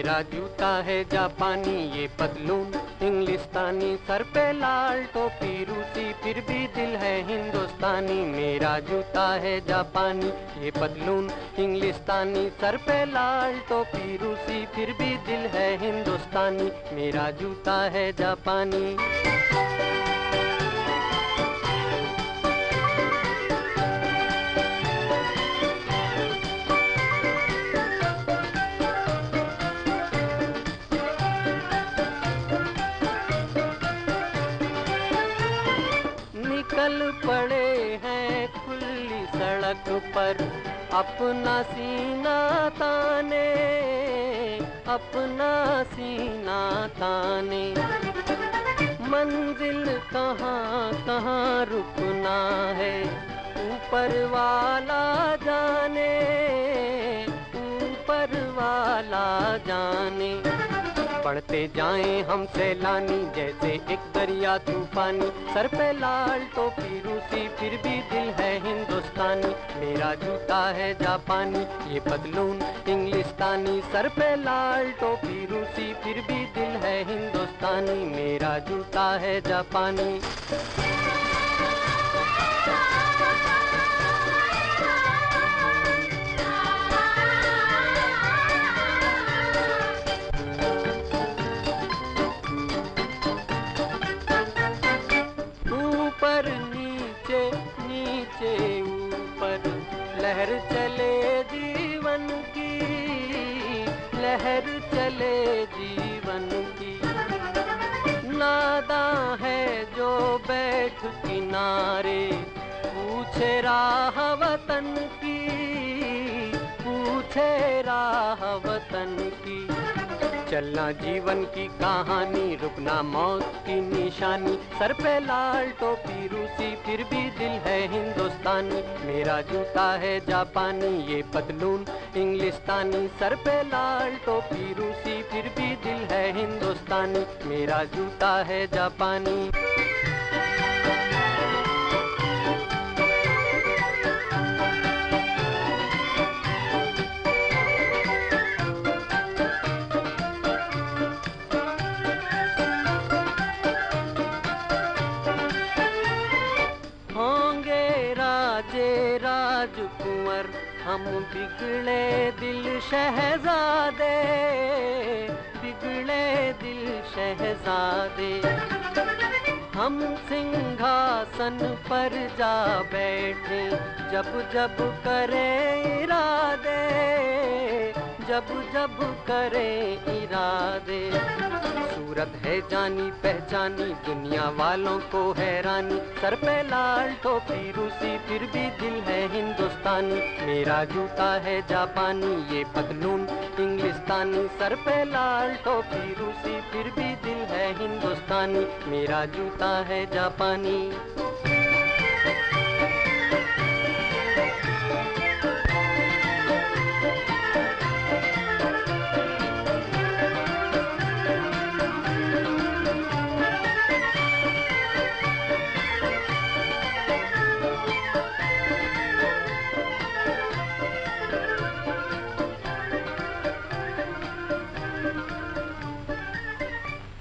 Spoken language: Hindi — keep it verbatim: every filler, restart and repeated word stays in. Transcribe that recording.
मेरा जूता है जापानी, ये पतलून इंग्लिस्तानी, सर पे लाल टोपी रूसी, फिर भी दिल है हिंदुस्तानी। मेरा जूता है जापानी, ये पतलून इंग्लिस्तानी, सर पे लाल टोपी रूसी, फिर भी दिल है हिंदुस्तानी। मेरा जूता है जापानी। निकल पड़े हैं खुली सड़क पर, अपना सीना ताने, अपना सीना ताने। मंजिल कहाँ कहाँ रुकना है, ऊपर वाला जाने, ऊपर वाला जाने। बढ़ते जाएं हम सैलानी, जैसे एक दरिया तूफानी, सर पे लाल टोपी रूसी, फिर भी दिल है हिंदुस्तानी। मेरा जूता है जापानी, ये पतलून इंग्लिस्तानी, सर पे लाल टोपी रूसी, फिर भी दिल है हिंदुस्तानी। मेरा जूता है जापानी। ऊपर नीचे नीचे ऊपर, लहर चले जीवन की, लहर चले जीवन की। नादां है जो बैठ किनारे, पूछे राह वतन की, पूछे राह वतन की। चलना जीवन की कहानी, रुकना मौत की निशानी, सर पे लाल टोपी रूसी, फिर भी दिल है हिंदुस्तानी। मेरा जूता है जापानी, ये पतलून इंग्लिस्तानी, सर पे लाल टोपी रूसी, फिर भी दिल है हिंदुस्तानी। मेरा जूता है जापानी। होंगे राजे राजकुंवर, हम बिगड़े दिल शहजादे, बिगड़े दिल शहजादे। हम सिंहासन पर जा बैठे, जब जब करें इरादे, जब जब करें इरादे। सूरत है जानी पहचानी, दुनिया वालों को हैरानी, सर पे लाल टोपी रूसी, फिर भी दिल है हिंदुस्तानी। मेरा जूता है जापानी, ये पतलून इंग्लिस्तानी, सर पे लाल टोपी रूसी, फिर भी दिल है हिंदुस्तानी। मेरा जूता है जापानी।